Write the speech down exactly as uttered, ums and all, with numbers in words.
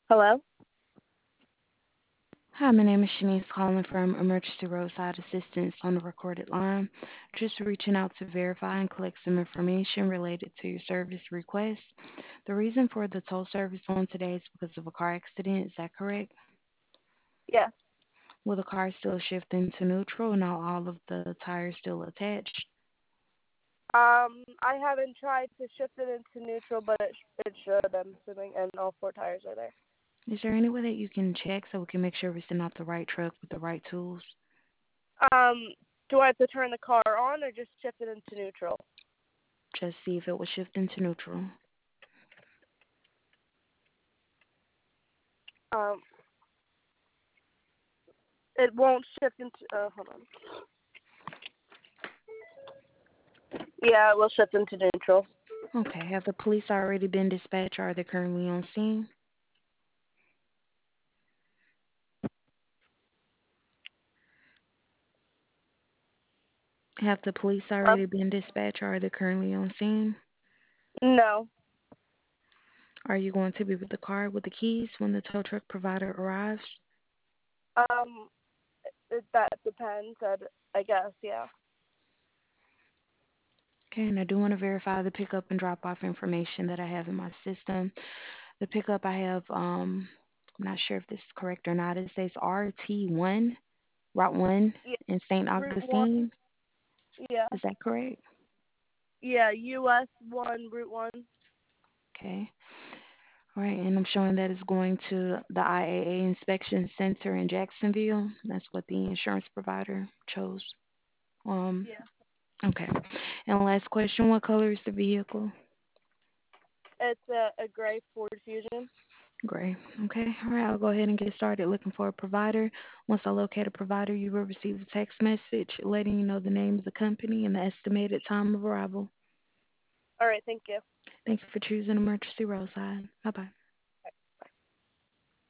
Hello? Hi, my name is Shanice calling from Emergency Roadside Assistance on the recorded line. Just reaching out to verify and collect some information related to your service request. The reason for the tow service on today is because of a car accident. Is that correct? Yes. Will the car still shift into neutral and are all of the tires still attached? Um, I haven't tried to shift it into neutral, but it, sh- it should, I'm assuming, and all four tires are there. Is there any way that you can check so we can make sure we're sending out the right truck with the right tools? Um, do I have to turn the car on or just shift it into neutral? Just see if it will shift into neutral. Um, it won't shift into, uh, hold on. Yeah, it will shift into neutral. Okay, have the police already been dispatched or are they currently on scene? Have the police Uh, already been dispatched or are they currently on scene? no. Are you going to be with the car with the keys when the tow truck provider arrives? Um, it, that depends, I'd, I guess, yeah. Okay, and I do want to verify the pickup and drop off information that I have in my system. The pickup I have, um, I'm not sure if this is correct or not. It says R T one, Route one Yeah, in Saint Route one, Augustine. yeah. Is that correct? Yeah, U S one, Route one. Okay. All right, and I'm showing that it's going to the I A A Inspection Center in Jacksonville. That's what the insurance provider chose. Um, Yeah. okay. And last question, what color is the vehicle? It's a, a gray Ford Fusion. Gray. Okay. All right, I'll go ahead and get started looking for a provider. Once I locate a provider, you will receive a text message letting you know the name of the company and the estimated time of arrival. All right, thank you. Thank you for choosing Emergency Roadside. Bye bye.